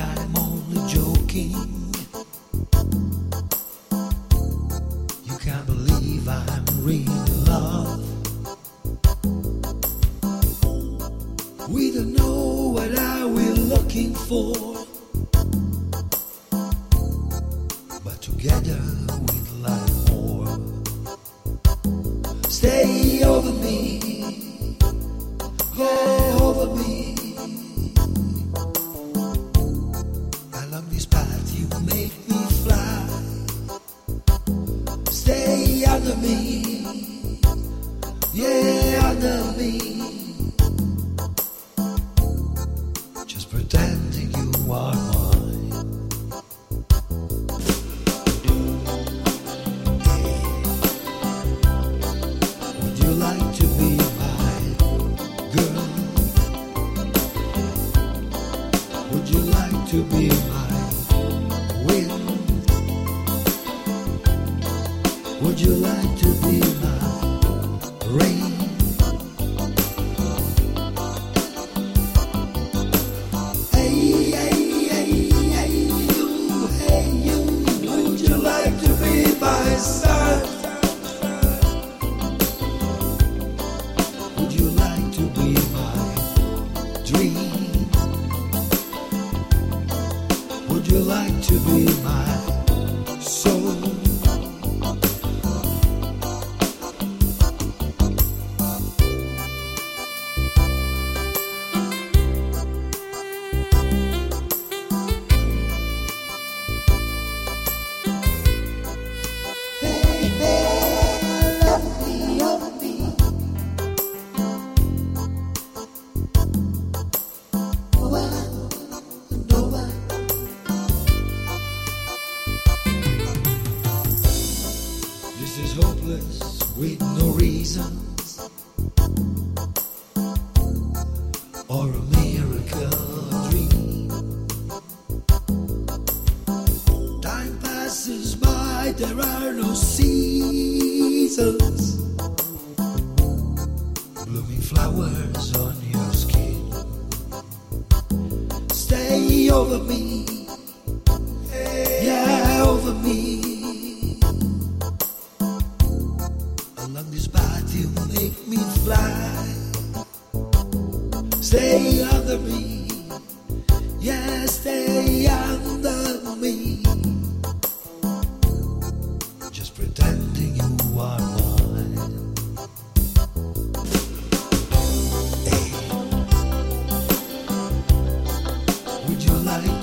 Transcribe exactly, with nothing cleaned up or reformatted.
I'm only joking. You can't believe I'm really in love. We don't know what are we looking for, but together we'd like more. Stay over me, yeah, over me. Along this path you make me fly. Stay under me, yeah, under me. Just pretending you are mine. Hey, would you like to be my girl? Would you like to be my wind? Would you like to be my rain? Hey, hey, hey, hey, you, hey, you. Would you like to be my sun? Would you like to be my dream? Would you like to be my soul? Hey, hey, love me, love me. Oh, I know I. This is hopeless with no reasons or a miracle dream. Time passes by, there are no seasons. Blooming flowers on your skin. Stay over me, yeah, over me. Along this path you make me fly. Stay under me, yeah, stay under me. Just pretending you are mine. Hey, would you like